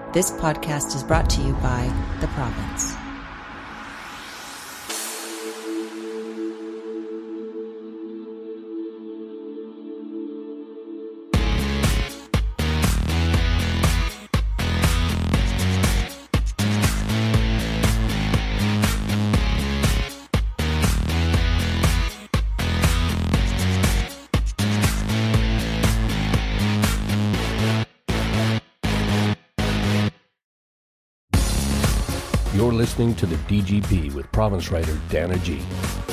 This podcast is brought to you by The Province. You're listening to the DGP with province writer Dana G.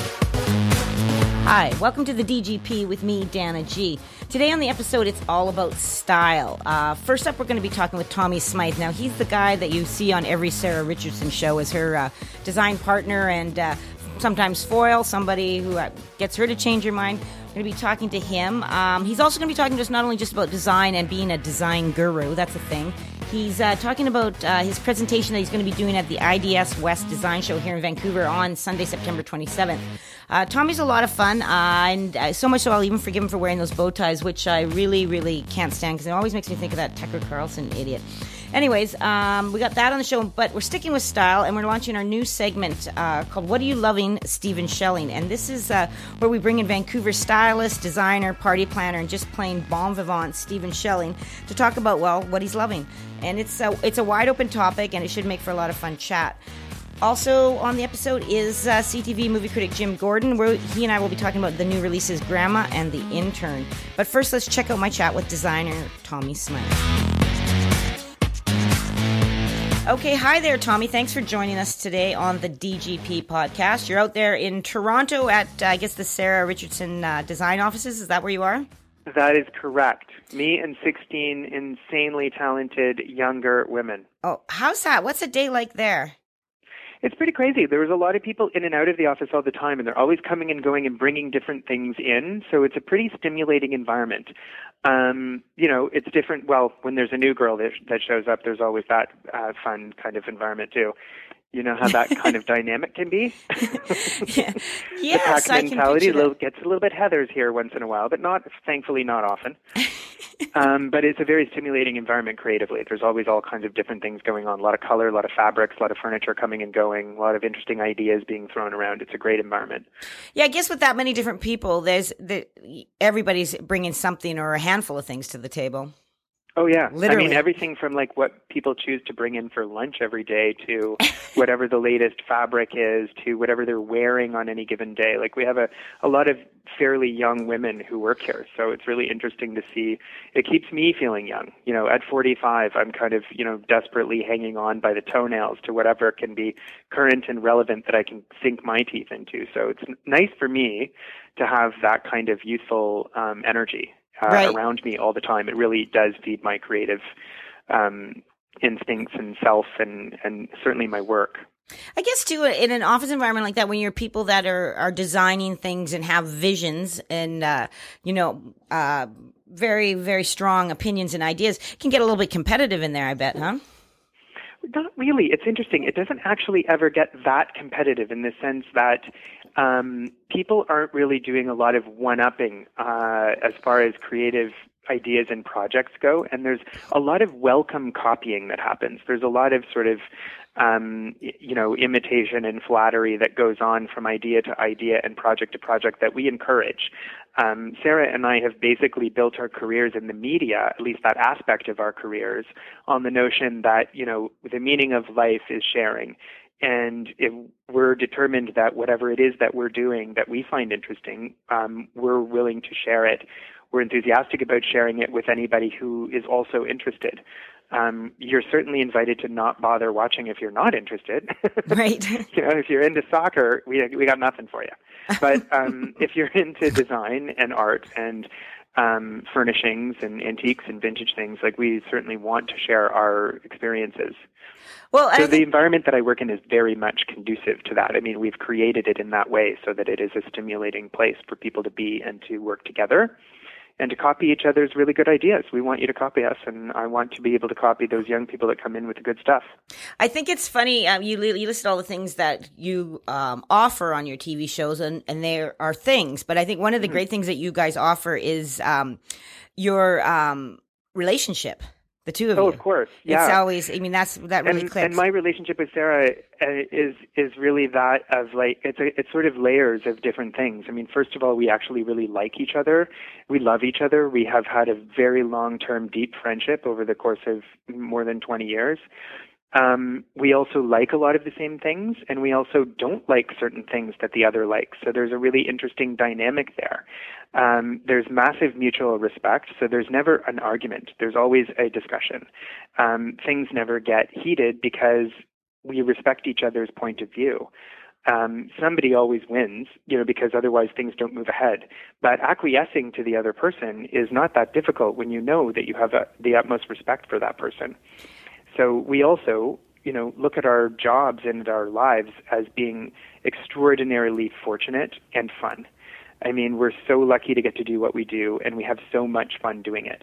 Hi, welcome to the DGP with me, Dana G. Today on the episode, it's all about style. First up, we're going to be talking with Tommy Smythe. Now, he's the guy that you see on every Sarah Richardson show as her design partner and sometimes foil, somebody who gets her to change her mind. We're going to be talking to him. He's also going to be talking to us not only just about design and being a design guru, that's a thing. He's talking about his presentation that he's going to be doing at the IDS West Design Show here in Vancouver on Sunday, September 27th. Tommy's a lot of fun, and so much so I'll even forgive him for wearing those bow ties, which I really, really can't stand because it always makes me think of that Tucker Carlson idiot. Anyways, we got that on the show, but we're sticking with style, and we're launching our new segment called What Are You Loving, Stephen Schelling? And this is where we bring in Vancouver stylist, designer, party planner, and just plain bon vivant Stephen Schelling to talk about, well, what he's loving. And it's a wide open topic, and it should make for a lot of fun chat. Also on the episode is CTV movie critic Jim Gordon, where he and I will be talking about the new releases Grandma and The Intern. But first, let's check out my chat with designer Tommy Smythe. Okay, hi there, Tommy. Thanks for joining us today on the DGP podcast. You're out there in Toronto at, I guess, the Sarah Richardson design offices. Is that where you are? That is correct. Me and 16 insanely talented younger women. Oh, how's that? What's a day like there? It's pretty crazy. There was a lot of people in and out of the office all the time, and they're always coming and going and bringing different things in. So it's a pretty stimulating environment. It's different. Well, when there's a new girl that shows up, there's always that fun kind of environment too. You know how that kind of dynamic can be? Yes, the pack mentality gets a little bit Heathers here once in a while, but thankfully not often. But it's a very stimulating environment creatively. There's always all kinds of different things going on, a lot of color, a lot of fabrics, a lot of furniture coming and going, a lot of interesting ideas being thrown around. It's a great environment. Yeah, I guess with that many different people, everybody's bringing something or a handful of things to the table. Oh, yeah. Literally. I mean, everything from like what people choose to bring in for lunch every day to whatever the latest fabric is to whatever they're wearing on any given day. Like we have a lot of fairly young women who work here. So it's really interesting to see. It keeps me feeling young. You know, at 45, I'm kind of, desperately hanging on by the toenails to whatever can be current and relevant that I can sink my teeth into. So it's nice for me to have that kind of youthful energy. Right. Around me all the time. It really does feed my creative instincts and self and certainly my work. I guess, too, in an office environment like that, when you're people that are designing things and have visions and, very, very strong opinions and ideas, it can get a little bit competitive in there, I bet, huh? Not really. It's interesting. It doesn't actually ever get that competitive in the sense that people aren't really doing a lot of one-upping as far as creative ideas and projects go, and there's a lot of welcome copying that happens. There's a lot of sort of imitation and flattery that goes on from idea to idea and project to project that we encourage. Sarah and I have basically built our careers in the media, at least that aspect of our careers, on the notion that, the meaning of life is sharing. And if we're determined that whatever it is that we're doing that we find interesting, we're willing to share it. We're enthusiastic about sharing it with anybody who is also interested. You're certainly invited to not bother watching if you're not interested. Right. If you're into soccer, we got nothing for you. But if you're into design and art and furnishings and antiques and vintage things, like we certainly want to share our experiences. Well, so the environment that I work in is very much conducive to that. I mean, we've created it in that way so that it is a stimulating place for people to be and to work together and to copy each other's really good ideas. We want you to copy us, and I want to be able to copy those young people that come in with the good stuff. I think it's funny. You listed all the things that you offer on your TV shows, and there are things. But I think one of the great things that you guys offer is your relationship The two of you. Oh, of course. Yeah. It's always, I mean, that really clicks. And my relationship with Sarah is really that of like, it's sort of layers of different things. I mean, first of all, we actually really like each other. We love each other. We have had a very long-term, deep friendship over the course of more than 20 years. We also like a lot of the same things, and we also don't like certain things that the other likes. So there's a really interesting dynamic there. There's massive mutual respect, so there's never an argument. There's always a discussion. Things never get heated because we respect each other's point of view. Somebody always wins, because otherwise things don't move ahead. But acquiescing to the other person is not that difficult when you know that you have the utmost respect for that person. So we also, look at our jobs and our lives as being extraordinarily fortunate and fun. I mean, we're so lucky to get to do what we do, and we have so much fun doing it.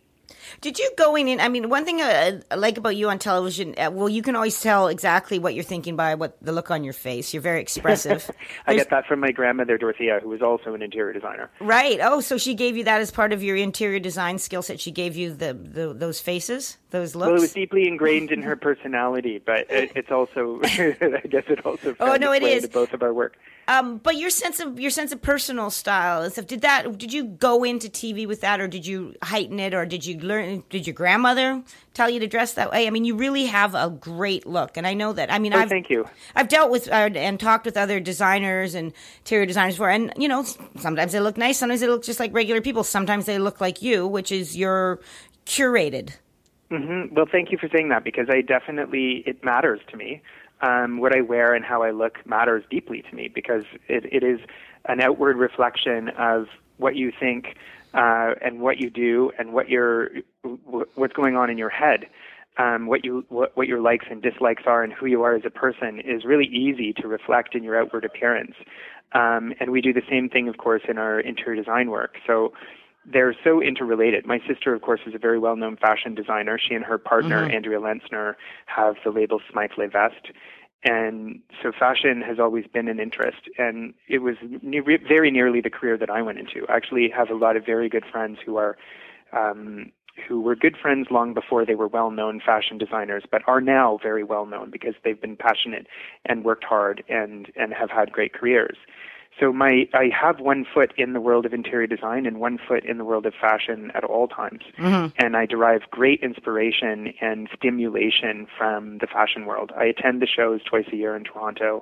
Did you going in? I mean, one thing I like about you on television, you can always tell exactly what you're thinking by the look on your face. You're very expressive. I get that from my grandmother, Dorothea, who was also an interior designer. Right. Oh, so she gave you that as part of your interior design skill set. She gave you those faces, those looks? Well, it was deeply ingrained in her personality, but it's also, I guess it also found its way into both of our work. But your sense of personal style and stuff, did you go into TV with that, or did you heighten it, or did you learn? Did your grandmother tell you to dress that way? I mean, you really have a great look, and I know that. I mean, thank you. I've dealt with and talked with other designers and interior designers before, and sometimes they look nice, sometimes they look just like regular people, sometimes they look like you, which is you're curated. Mm-hmm. Well, thank you for saying that, because it matters to me. What I wear and how I look matters deeply to me, because it is an outward reflection of what you think and what you do and what's going on in your head. What your likes and dislikes are and who you are as a person is really easy to reflect in your outward appearance. And we do the same thing, of course, in our interior design work. So they're so interrelated. My sister, of course, is a very well-known fashion designer. She and her partner, Andrea Lenzner, have the label Smythe Vest. And so fashion has always been an interest. And it was very nearly the career that I went into. I actually have a lot of very good friends who were good friends long before they were well-known fashion designers, but are now very well-known because they've been passionate and worked hard and have had great careers. So I have one foot in the world of interior design and one foot in the world of fashion at all times. Mm-hmm. And I derive great inspiration and stimulation from the fashion world. I attend the shows twice a year in Toronto.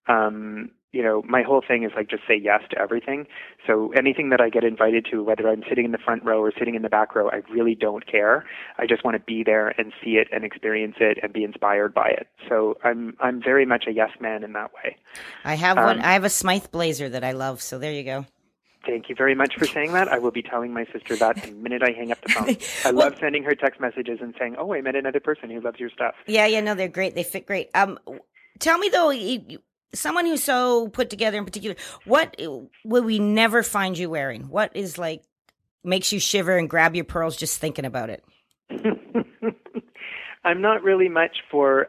My whole thing is just say yes to everything. So anything that I get invited to, whether I'm sitting in the front row or sitting in the back row, I really don't care. I just want to be there and see it and experience it and be inspired by it. So I'm very much a yes man in that way. I have one. I have a Smythe blazer that I love. So there you go. Thank you very much for saying that. I will be telling my sister that the minute I hang up the phone. I love sending her text messages and saying, "Oh, I met another person who loves your stuff." Yeah, no, they're great. They fit great. Tell me though. Someone who's so put together in particular, what will we never find you wearing? What is makes you shiver and grab your pearls just thinking about it? I'm not really much for,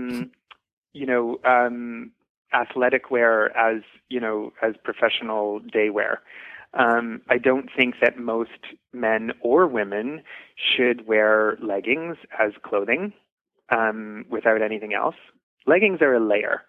athletic wear as professional day wear. I don't think that most men or women should wear leggings as clothing without anything else. Leggings are a layer.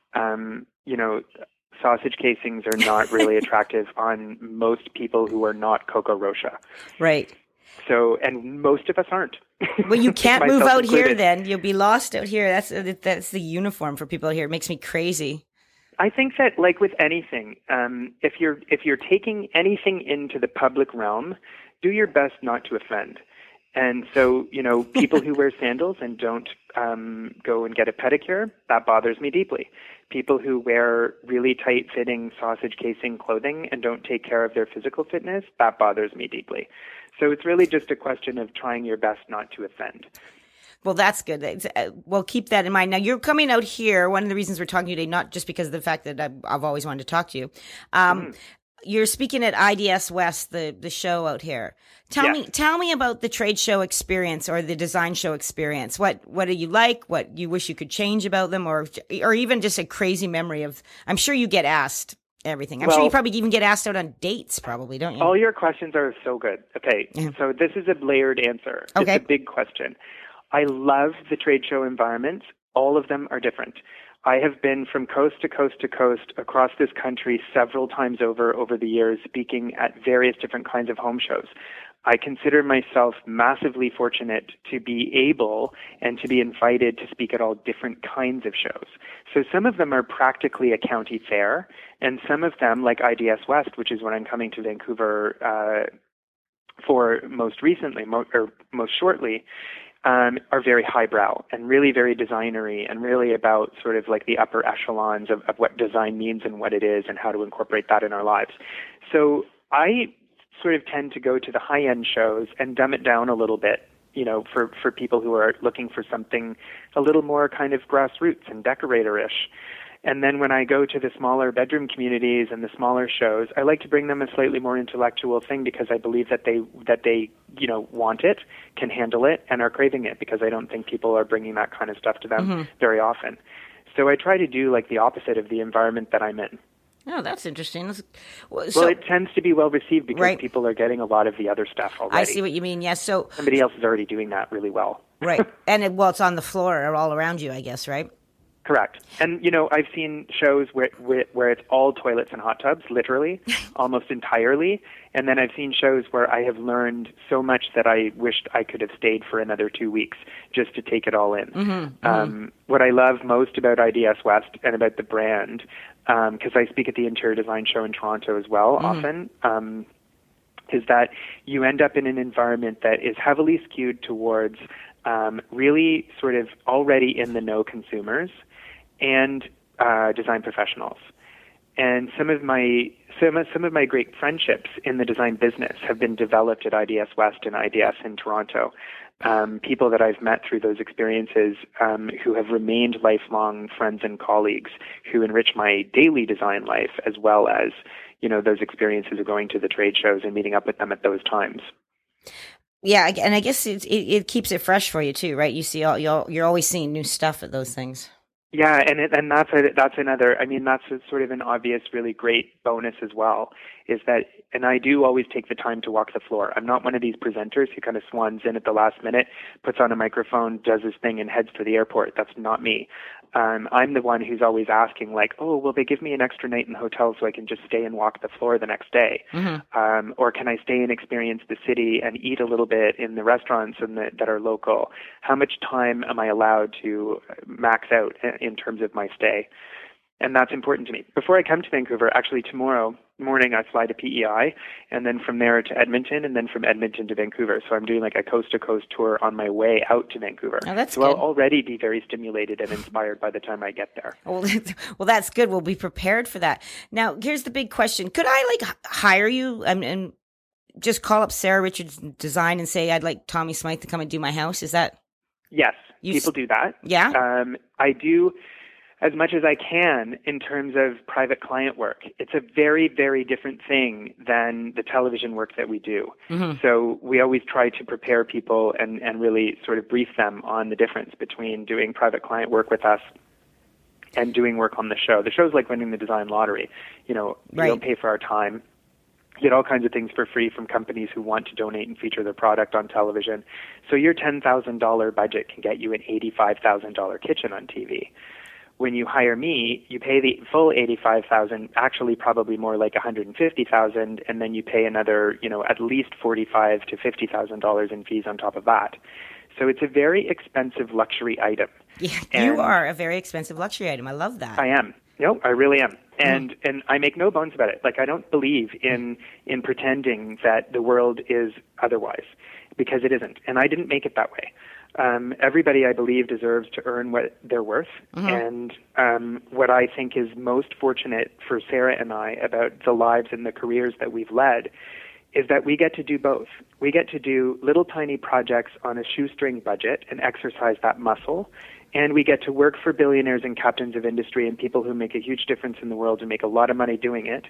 Sausage casings are not really attractive on most people who are not Coco Rocha. Right. So, and most of us aren't. Well, you can't move out here then. You'll be lost out here. That's the uniform for people out here. It makes me crazy. I think that, with anything, if you're taking anything into the public realm, do your best not to offend. And so, people who wear sandals and don't go and get a pedicure, that bothers me deeply. People who wear really tight-fitting sausage casing clothing and don't take care of their physical fitness, that bothers me deeply. So it's really just a question of trying your best not to offend. Well, that's good. We'll keep that in mind. Now, you're coming out here. One of the reasons we're talking today, not just because of the fact that I've always wanted to talk to you. You're speaking at IDS West, the show out here. Tell me about the trade show experience or the design show experience. What do you like? What you wish you could change about them, or even just a crazy memory of? I'm sure you get asked Everything. I'm sure you probably even get asked out on dates, probably, don't you? All your questions are so good. Okay, so this is a layered answer. Okay. It's a big question. I love the trade show environments. All of them are different. I have been from coast to coast to coast across this country several times over the years, speaking at various different kinds of home shows. I consider myself massively fortunate to be able and to be invited to speak at all different kinds of shows. So some of them are practically a county fair, and some of them, like IDS West, which is what I'm coming to Vancouver for most recently, most shortly, are very highbrow and really very designery and really about sort of like the upper echelons of what design means and what it is and how to incorporate that in our lives. So I sort of tend to go to the high-end shows and dumb it down a little bit, you know, for people who are looking for something a little more kind of grassroots and decorator-ish. And then when I go to the smaller bedroom communities and the smaller shows, I like to bring them a slightly more intellectual thing because I believe that they you know, want it, can handle it, and are craving it, because I don't think people are bringing that kind of stuff to them very often. So I try to do like the opposite of the environment that I'm in. Oh, that's interesting. Well, it tends to be well received because people are getting a lot of the other stuff already. I see what you mean. Yes. So somebody else is already doing that really well. Right. And it's on the floor or all around you, I guess, right? Correct. And, you know, I've seen shows where it's all toilets and hot tubs, literally, almost entirely. And then I've seen shows where I have learned so much that I wished I could have stayed for another 2 weeks just to take it all in. What I love most about IDS West and about the brand, because I speak at the Interior Design Show in Toronto as well often, is that you end up in an environment that is heavily skewed towards really sort of already in the know consumers and design professionals. And some of my great friendships in the design business have been developed at IDS West and IDS in Toronto. People that I've met through those experiences who have remained lifelong friends and colleagues who enrich my daily design life, as well as, you know, those experiences of going to the trade shows and meeting up with them at those times. Yeah, and I guess it keeps it fresh for you too, right? You see, you're always seeing new stuff at those things. Yeah, and that's another. I mean, that's sort of an obvious, really great bonus as well. Is that, and I do always take the time to walk the floor. I'm not one of these presenters who kind of swans in at the last minute, puts on a microphone, does his thing, and heads for the airport. That's not me. I'm the one who's always asking, like, oh, will they give me an extra night in the hotel so I can just stay and walk the floor the next day? Or can I stay and experience the city and eat a little bit in the restaurants that are local? How much time am I allowed to max out in terms of my stay? And that's important to me. Before I come to Vancouver, actually tomorrow morning I fly to PEI, and then from there to Edmonton, and then from Edmonton to Vancouver. So I'm doing like a coast-to-coast tour on my way out to Vancouver. Oh, that's so good. I'll already be very stimulated and inspired by the time I get there. Well, that's good. We'll be prepared for that. Now, here's the big question. Could I hire you and just call up Sarah Richards Design and say, I'd like Tommy Smythe to come and do my house? Is that? Yes, people do that. Yeah? I do as much as I can in terms of private client work. It's a very, very different thing than the television work that we do. So we always try to prepare people and really sort of brief them on the difference between doing private client work with us and doing work on the show. The show's like winning the design lottery. You know, you don't pay for our time. You get all kinds of things for free from companies who want to donate and feature their product on television. So your $10,000 budget can get you an $85,000 kitchen on TV. When you hire me, you pay the full $85,000, actually probably more like $150,000, and then you pay another, you know, at least $45,000 to $50,000 in fees on top of that. So it's a very expensive luxury item. Yeah, you are a very expensive luxury item. I love that. I am. No, I really am. And I make no bones about it. Like, I don't believe in pretending that the world is otherwise, because it isn't. And I didn't make it that way. Everybody, I believe, deserves to earn what they're worth. And what I think is most fortunate for Sarah and I about the lives and the careers that we've led is that we get to do both. We get to do little tiny projects on a shoestring budget and exercise that muscle. And we get to work for billionaires and captains of industry and people who make a huge difference in the world and make a lot of money doing it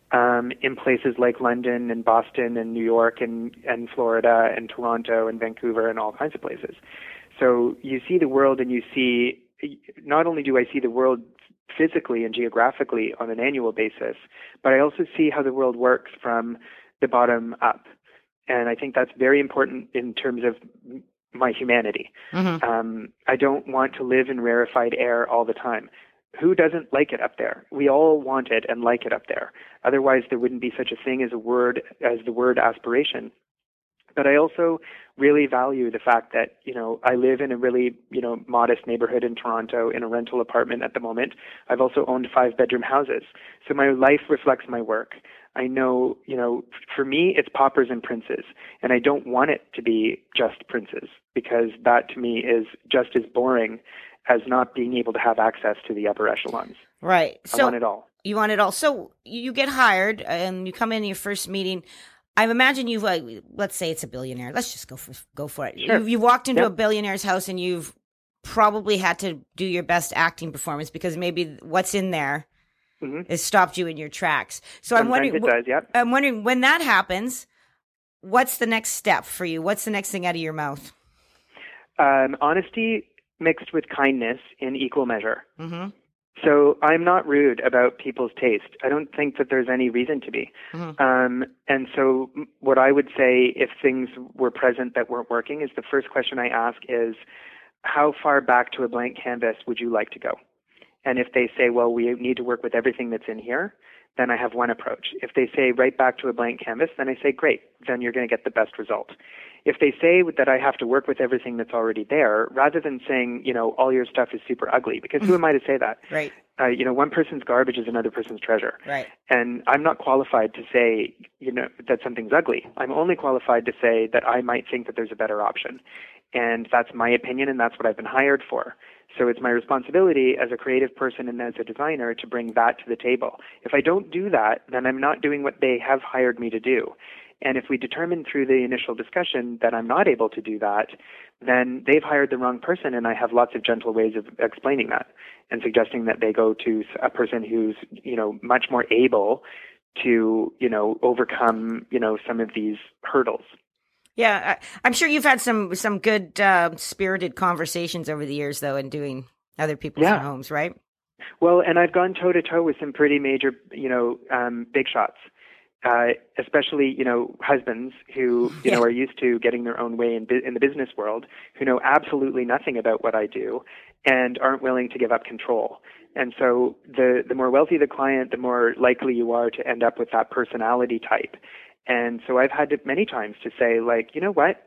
in places like London and Boston and New York and Florida and Toronto and Vancouver and all kinds of places. So you see the world and you see, not only do I see the world physically and geographically on an annual basis, but I also see how the world works from the bottom up. And I think that's very important in terms of my humanity. I don't want to live in rarefied air all the time. Who doesn't like it up there? We all want it and like it up there. Otherwise, there wouldn't be such a thing as the word aspiration. But I also really value the fact that, I live in a really, modest neighborhood in Toronto in a rental apartment at the moment. I've also owned 5-bedroom houses. So my life reflects my work. I know, for me, it's paupers and princes. And I don't want it to be just princes, because that to me is just as boring as not being able to have access to the upper echelons. Right. I want it all. You want it all. So you get hired and you come in your first meeting. I imagine you've, let's say it's a billionaire. Let's just go for it. Sure. You walked into a billionaire's house and you've probably had to do your best acting performance because maybe what's in there has stopped you in your tracks. So Sometimes it does, yep. I'm wondering when that happens, what's the next step for you? What's the next thing out of your mouth? Honesty mixed with kindness in equal measure. So I'm not rude about people's taste. I don't think that there's any reason to be. And so what I would say if things were present that weren't working is the first question I ask is, how far back to a blank canvas would you like to go? And if they say, well, we need to work with everything that's in here, then I have one approach. If they say right back to a blank canvas, then I say, great, then you're going to get the best result. If they say that I have to work with everything that's already there, rather than saying, all your stuff is super ugly, because who am I to say that? Right. One person's garbage is another person's treasure. Right. And I'm not qualified to say, that something's ugly. I'm only qualified to say that I might think that there's a better option. And that's my opinion, and that's what I've been hired for. So it's my responsibility as a creative person and as a designer to bring that to the table. If I don't do that, then I'm not doing what they have hired me to do. And if we determine through the initial discussion that I'm not able to do that, then they've hired the wrong person, and I have lots of gentle ways of explaining that and suggesting that they go to a person who's, much more able to, overcome, some of these hurdles. Yeah, I'm sure you've had some good spirited conversations over the years, though, in doing other people's homes, right? Well, and I've gone toe-to-toe with some pretty major, big shots. Especially, husbands who, are used to getting their own way in the business world, who know absolutely nothing about what I do and aren't willing to give up control. And so the more wealthy the client, the more likely you are to end up with that personality type. And so I've had to many times to say, like, you know what,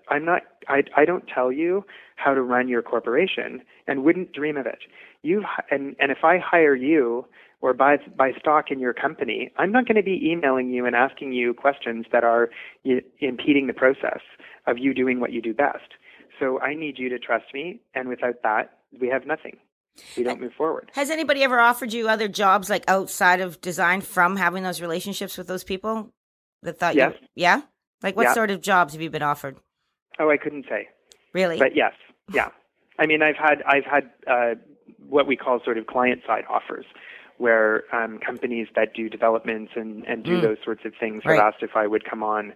I don't tell you how to run your corporation and wouldn't dream of it. And if I hire you or buy stock in your company, I'm not going to be emailing you and asking you questions that are impeding the process of you doing what you do best. So I need you to trust me, and without that, we have nothing. We don't move forward. Has anybody ever offered you other jobs, like outside of design, from having those relationships with those people that thought yes. Yeah? Like what sort of jobs have you been offered? Oh, I couldn't say. Really? But yes, yeah. I mean, I've had what we call sort of client-side offers, where companies that do developments and do those sorts of things have asked if I would come on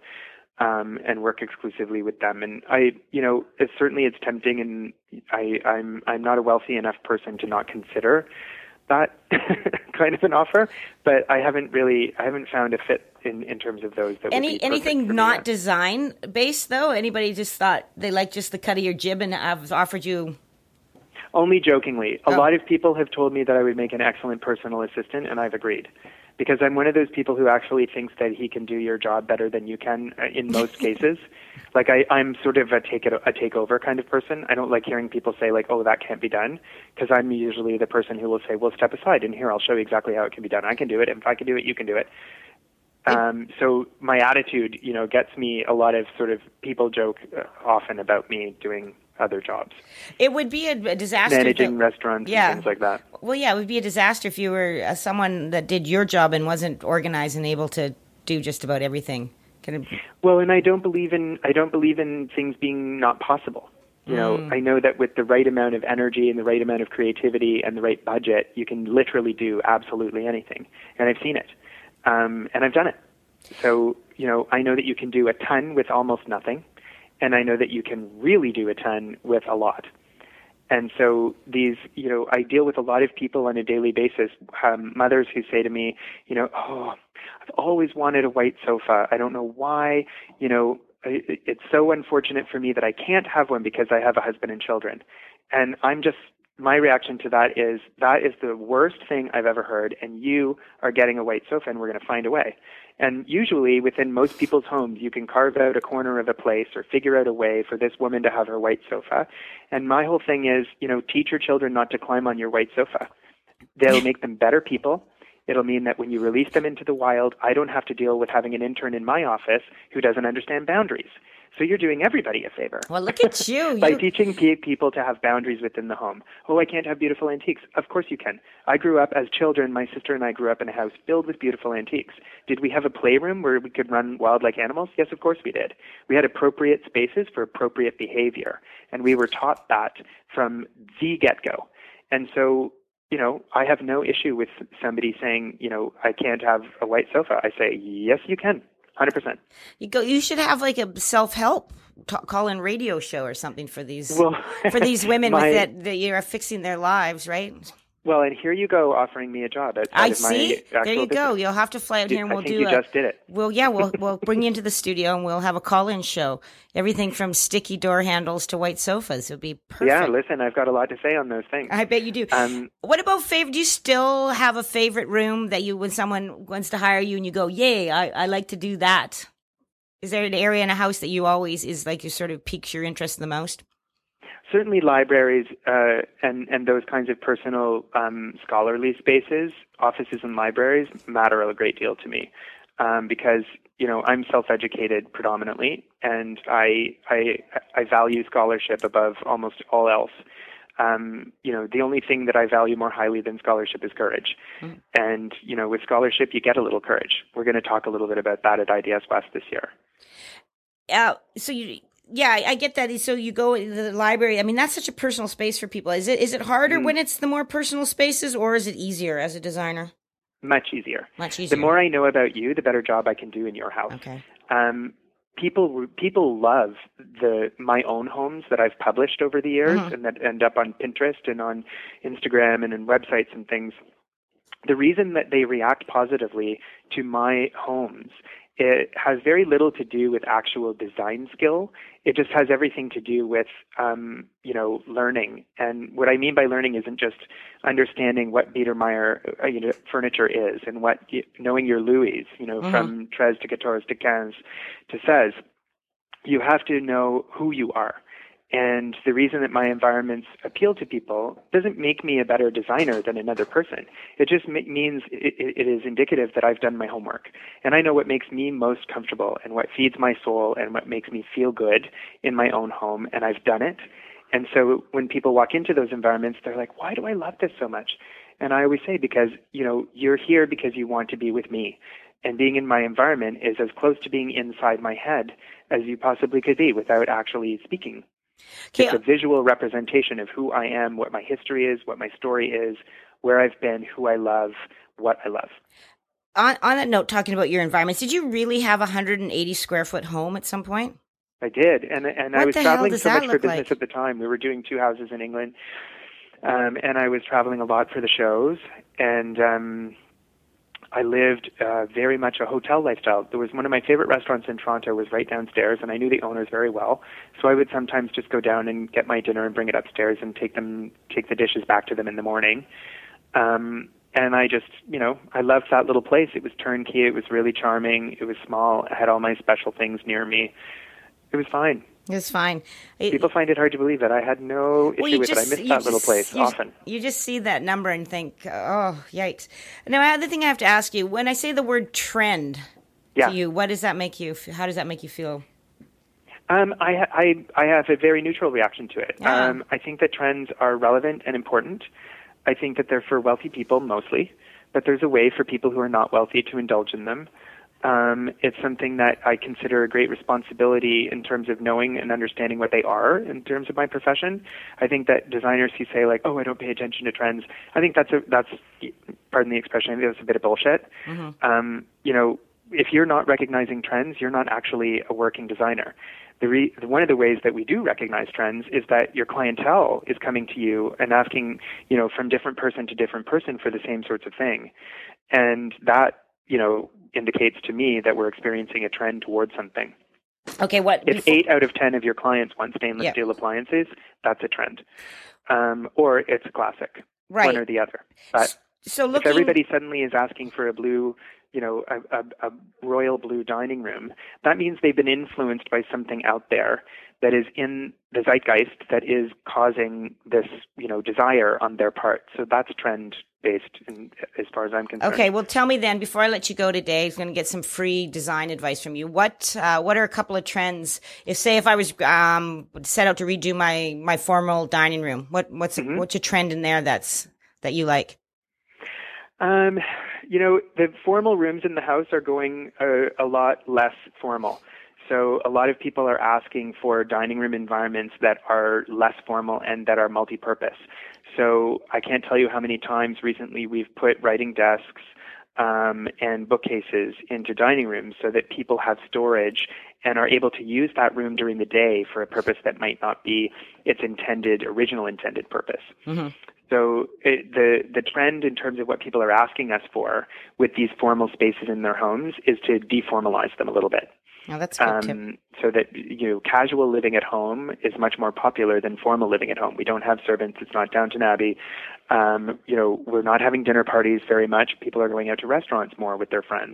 and work exclusively with them. And it's tempting, and I'm not a wealthy enough person to not consider that kind of an offer, but I haven't found a fit in terms of those. That anything not design based though? Anybody just thought they liked just the cut of your jib and have offered you? Only jokingly. A lot of people have told me that I would make an excellent personal assistant, and I've agreed. Because I'm one of those people who actually thinks that he can do your job better than you can in most cases. Like I'm sort of a takeover kind of person. I don't like hearing people say like, oh, that can't be done, because I'm usually the person who will say, well, step aside, and here, I'll show you exactly how it can be done. I can do it. If I can do it, you can do it. So my attitude, gets me a lot of sort of people joke often about me doing other jobs. It would be a disaster. Managing restaurants and things like that. Well, yeah, it would be a disaster if you were someone that did your job and wasn't organized and able to do just about everything. Well, and I don't believe in things being not possible. I know that with the right amount of energy and the right amount of creativity and the right budget, you can literally do absolutely anything. And I've seen it. And I've done it. So, I know that you can do a ton with almost nothing. And I know that you can really do a ton with a lot. And so these, I deal with a lot of people on a daily basis, mothers who say to me, oh, I've always wanted a white sofa. I don't know why, it's so unfortunate for me that I can't have one because I have a husband and children. And my reaction to that is the worst thing I've ever heard, and you are getting a white sofa, and we're going to find a way. And usually within most people's homes, you can carve out a corner of a place or figure out a way for this woman to have her white sofa. And my whole thing is, teach your children not to climb on your white sofa. That'll make them better people. It'll mean that when you release them into the wild, I don't have to deal with having an intern in my office who doesn't understand boundaries. So you're doing everybody a favor. Well, look at you. By teaching people to have boundaries within the home. Oh, I can't have beautiful antiques. Of course you can. I grew up as children. My sister and I grew up in a house filled with beautiful antiques. Did we have a playroom where we could run wild like animals? Yes, of course we did. We had appropriate spaces for appropriate behavior. And we were taught that from the get-go. And so, I have no issue with somebody saying, I can't have a white sofa. I say, yes, you can. 100%. You should have like a self-help call-in radio show or something for these women that you're fixing their lives, right? Well, and here you go offering me a job outside of my actual There you go. business. You'll have to fly out here and we'll do you just did it. Well, yeah, we'll bring you into the studio and we'll have a call-in show. Everything from sticky door handles to white sofas. It'll be perfect. Yeah, listen, I've got a lot to say on those things. I bet you do. What about favorite? Do you still have a favorite room that when someone wants to hire you and you go, yay, I like to do that? Is there an area in a house that you always sort of piques your interest the most? Certainly libraries and those kinds of personal scholarly spaces, offices and libraries matter a great deal to me because, I'm self-educated predominantly and I value scholarship above almost all else. The only thing that I value more highly than scholarship is courage. Mm. And, with scholarship, you get a little courage. We're going to talk a little bit about that at IDS West this year. Yeah, I get that. So you go to the library. I mean, that's such a personal space for people. Is it harder when it's the more personal spaces, or is it easier as a designer? Much easier. Much easier. The more I know about you, the better job I can do in your house. Okay. People love my own homes that I've published over the years and that end up on Pinterest and on Instagram and in websites and things. The reason that they react positively to my homes, it has very little to do with actual design skill. It just has everything to do with, learning. And what I mean by learning isn't just understanding what Biedermeier, furniture is and knowing your Louis, from 13 to 14 to 15 to 16. You have to know who you are. And the reason that my environments appeal to people doesn't make me a better designer than another person. It just means it is indicative that I've done my homework. And I know what makes me most comfortable and what feeds my soul and what makes me feel good in my own home, and I've done it. And so when people walk into those environments, they're like, why do I love this so much? And I always say, because, you're here because you want to be with me. And being in my environment is as close to being inside my head as you possibly could be without actually speaking. Okay. It's a visual representation of who I am, what my history is, what my story is, where I've been, who I love, what I love. On that note, talking about your environments, did you really have a 180 square foot home at some point? I did, and I was traveling so much for business at the time. We were doing 2 houses in England, and I was traveling a lot for the shows, and I lived very much a hotel lifestyle. There was one of my favorite restaurants in Toronto was right downstairs, and I knew the owners very well. So I would sometimes just go down and get my dinner and bring it upstairs and take the dishes back to them in the morning. And I just, I loved that little place. It was turnkey. It was really charming. It was small. I had all my special things near me. It was fine. It's fine. People find it hard to believe that I had no issue with it. I missed that little place often. You just see that number and think, oh, yikes. Now, the other thing I have to ask you, when I say the word trend to you, what does that make you? How does that make you feel? I have a very neutral reaction to it. I think that trends are relevant and important. I think that they're for wealthy people mostly, but there's a way for people who are not wealthy to indulge in them. It's something that I consider a great responsibility in terms of knowing and understanding what they are in terms of my profession. I think that designers who say like, oh, I don't pay attention to trends, I think that's pardon the expression, I think that's a bit of bullshit. Mm-hmm. if you're not recognizing trends, you're not actually a working designer. One of the ways that we do recognize trends is that your clientele is coming to you and asking, from different person to different person for the same sorts of thing. And that, indicates to me that we're experiencing a trend towards something. Okay, if 8 out of 10 of your clients want stainless steel appliances, that's a trend. Or it's a classic, one or the other. But if everybody suddenly is asking for a blue, a royal blue dining room, that means they've been influenced by something out there that is in the zeitgeist that is causing this, desire on their part. So that's trend-based as far as I'm concerned. Okay, well, tell me then, before I let you go today, I'm going to get some free design advice from you. What are a couple of trends? If I was set out to redo my formal dining room, what's a trend in there that you like? The formal rooms in the house are going a lot less formal. So a lot of people are asking for dining room environments that are less formal and that are multi-purpose. So I can't tell you how many times recently we've put writing desks and bookcases into dining rooms so that people have storage and are able to use that room during the day for a purpose that might not be its original intended purpose. Mm-hmm. So the trend in terms of what people are asking us for with these formal spaces in their homes is to deformalize them a little bit. Oh, that's a good tip. So that casual living at home is much more popular than formal living at home. We don't have servants. It's not Downton Abbey. We're not having dinner parties very much. People are going out to restaurants more with their friends.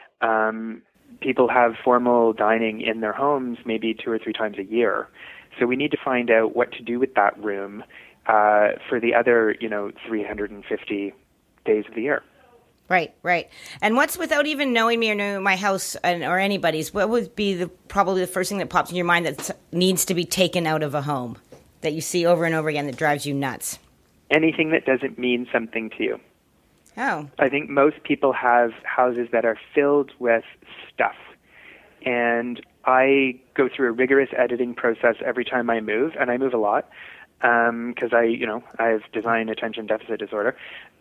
People have formal dining in their homes maybe 2 or 3 times a year. So we need to find out what to do with that room for the other 350 days of the year. Right. And what's, without even knowing me or knowing my house or anybody's, what would be probably the first thing that pops in your mind that needs to be taken out of a home that you see over and over again that drives you nuts? Anything that doesn't mean something to you. Oh. I think most people have houses that are filled with stuff. And I go through a rigorous editing process every time I move, and I move a lot because I have design attention deficit disorder.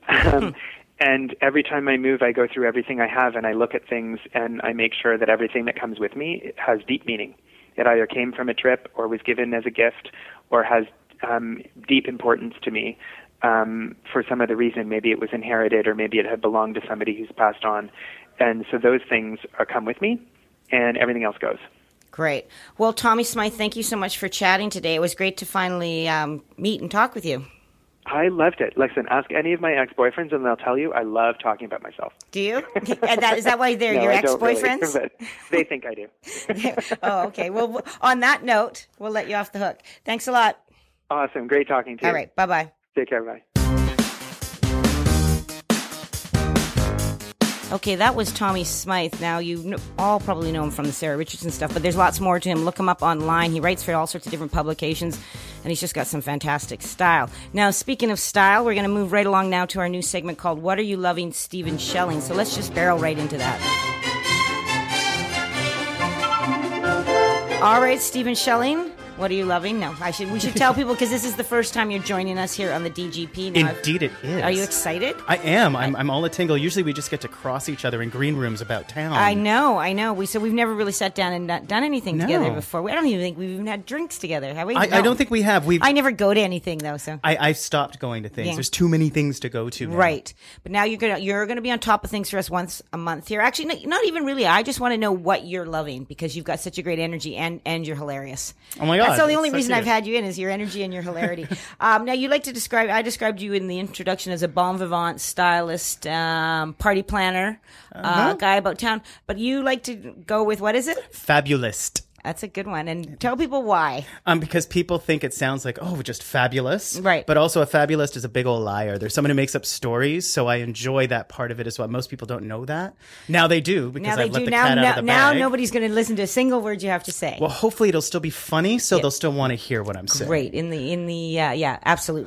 And every time I move, I go through everything I have and I look at things and I make sure that everything that comes with me has deep meaning. It either came from a trip or was given as a gift or has deep importance to me for some other reason. Maybe it was inherited or maybe it had belonged to somebody who's passed on. And so those things come with me and everything else goes. Great. Well, Tommy Smyth, thank you so much for chatting today. It was great to finally meet and talk with you. I loved it. Listen, ask any of my ex-boyfriends and they'll tell you I love talking about myself. Do you? Is that why they're no, your I ex-boyfriends? Don't really, but they think I do. Oh, okay. Well, on that note, we'll let you off the hook. Thanks a lot. Awesome. Great talking to you. All right. Bye-bye. Take care. Bye. Okay, that was Tommy Smyth. Now, you all probably know him from the Sarah Richardson stuff, but there's lots more to him. Look him up online. He writes for all sorts of different publications, and he's just got some fantastic style. Now, speaking of style, we're going to move right along now to our new segment called What Are You Loving, Stephen Schelling? So let's just barrel right into that. All right, Stephen Schelling. What are you loving? No, we should tell people because this is the first time you're joining us here on the DGP. Now, indeed it is. Are you excited? I am. I'm all a tingle. Usually we just get to cross each other in green rooms about town. I know. We've never really sat down and done anything together before. I don't even think we've even had drinks together, have we? I don't think we have. I never go to anything though, so I've stopped going to things. Yeah. There's too many things to go to now. Right. But now you're gonna be on top of things for us once a month here. Actually, not even really. I just want to know what you're loving because you've got such a great energy and you're hilarious. Oh my God. That's the only reason I've had you in is your energy and your hilarity. Now, you like to I described you in the introduction as a bon vivant, stylist, party planner, guy about town. But you like to go with, what is it? Fabulist. That's a good one. And tell people why. Because people think it sounds like, just fabulous. Right. But also a fabulist is a big old liar. There's someone who makes up stories, so I enjoy that part of it as well. Most people don't know that. Now they do, because I've let the cat out of the bag. Now nobody's going to listen to a single word you have to say. Well, hopefully it'll still be funny, so they'll still want to hear what I'm saying. Great. Yeah, absolutely.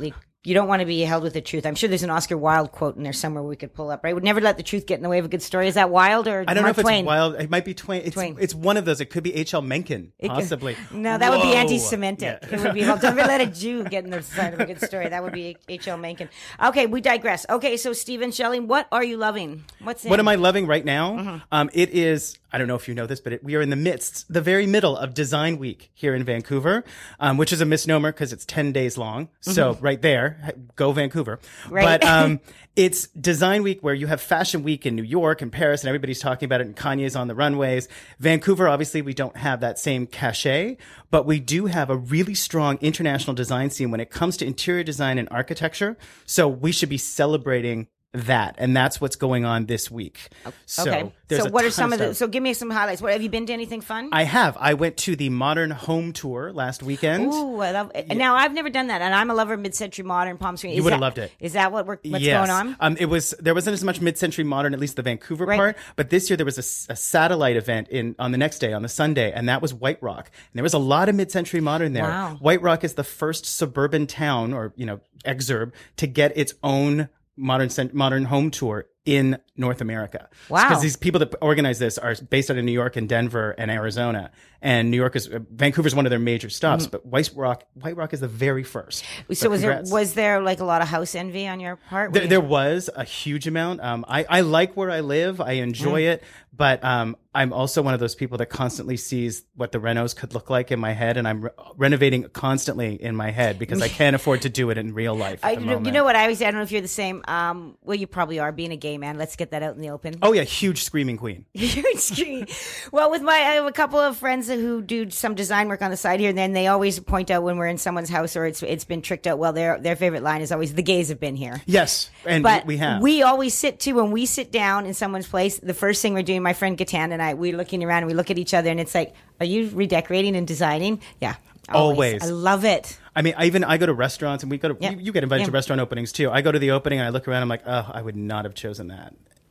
you don't want to be held with the truth. I'm sure there's an Oscar Wilde quote in there somewhere we could pull up, right? Would never let the truth get in the way of a good story. Is that Wilde or I don't Mark know if Twain? it's Wilde. It might be Twain. It's one of those. It could be H.L. Mencken, possibly. No, that would be Whoa. anti-Semitic. Yeah. It would be, well, don't ever let a Jew get in the side of a good story. That would be H.L. Mencken. Okay, we digress. Okay, so Stephen Shelley, what are you loving? What am I loving right now? It is, I don't know if you know this, but we are in the very middle of Design Week here in Vancouver, which is a misnomer because it's 10 days long. So right there, go Vancouver. Right. But it's Design Week where you have Fashion Week in New York and Paris and everybody's talking about it and Kanye's on the runways. Vancouver, obviously, we don't have that same cachet, but we do have a really strong international design scene when it comes to interior design and architecture. So we should be celebrating that, and that's what's going on this week. Okay. So what are some of the? So give me some highlights. What have you been to? Anything fun? I have. I went to the Modern Home Tour last weekend. Ooh, I love it. Now I've never done that, and I'm a lover of mid-century modern, Palm Springs. You would have loved it. Is that what's yes. going on? There wasn't as much mid-century modern, at least the Vancouver part. But this year there was a satellite event on the next day, on the Sunday, and that was White Rock. And there was a lot of mid-century modern there. Wow. White Rock is the first suburban town, or exurb, to get its own modern home tour in North America. Wow. Because these people that organize this are based out of New York and Denver and Arizona. And Vancouver's one of their major stops, but White Rock is the very first. So was there like a lot of house envy on your part? There was a huge amount. I like where I live. I enjoy it. But I'm also one of those people that constantly sees what the renos could look like in my head, and I'm renovating constantly in my head because I can't afford to do it in real life at the moment. You know what I always say? I don't know if you're the same. Well, you probably are, being a gay man. Let's get that out in the open. Oh yeah, huge screaming queen. Huge screaming. Well, I have a couple of friends who do some design work on the side here, and then they always point out when we're in someone's house or it's been tricked out. Well, their favorite line is always, "The gays have been here." Yes, and but we have. We always sit too when we sit down in someone's place. The first thing we're doing, my friend Gatan and I, we're looking around and we look at each other, and it's like, "Are you redecorating and designing?" Yeah, always. I love it. I mean, I go to restaurants, and we go to. You get invited to restaurant openings too. I go to the opening and I look around. I'm like, oh, I would not have chosen that.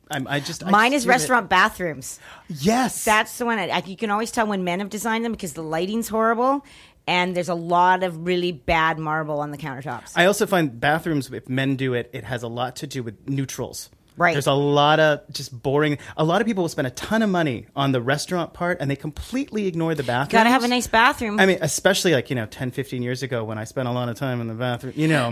Mine is restaurant bathrooms. Yes, that's the one. You can always tell when men have designed them because the lighting's horrible, and there's a lot of really bad marble on the countertops. I also find bathrooms, if men do it, it has a lot to do with neutrals. Right. There's a lot of just boring. A lot of people will spend a ton of money on the restaurant part, and they completely ignore the bathroom. Got to have a nice bathroom. I mean, especially 10, 15 years ago when I spent a lot of time in the bathroom.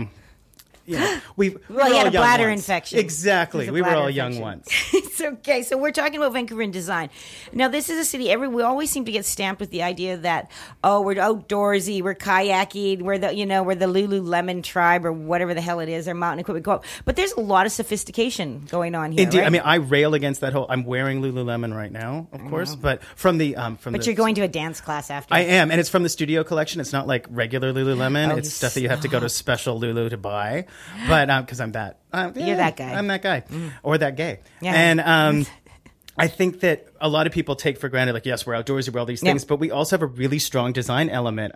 We you were had all a bladder young once. infection. Exactly. We were all young once. It's okay. So we're talking about Vancouver and design. Now, this is a city. We always seem to get stamped with the idea that, we're outdoorsy, we're kayaking, we're the Lululemon tribe or whatever the hell it is, our mountain equipment co-op. But there's a lot of sophistication going on here. Indeed. Right? I mean, I rail against that whole. I'm wearing Lululemon right now, of course, but But you're going to a dance class after. I am, and it's from the Studio Collection. It's not like regular Lululemon. It's stuff that you have to go to special Lulu to buy. But because I'm that. You're that guy. I'm that guy. Or that gay. Yeah. And I think that a lot of people take for granted, like, yes, we're outdoorsy, we're all these things, but we also have a really strong design element.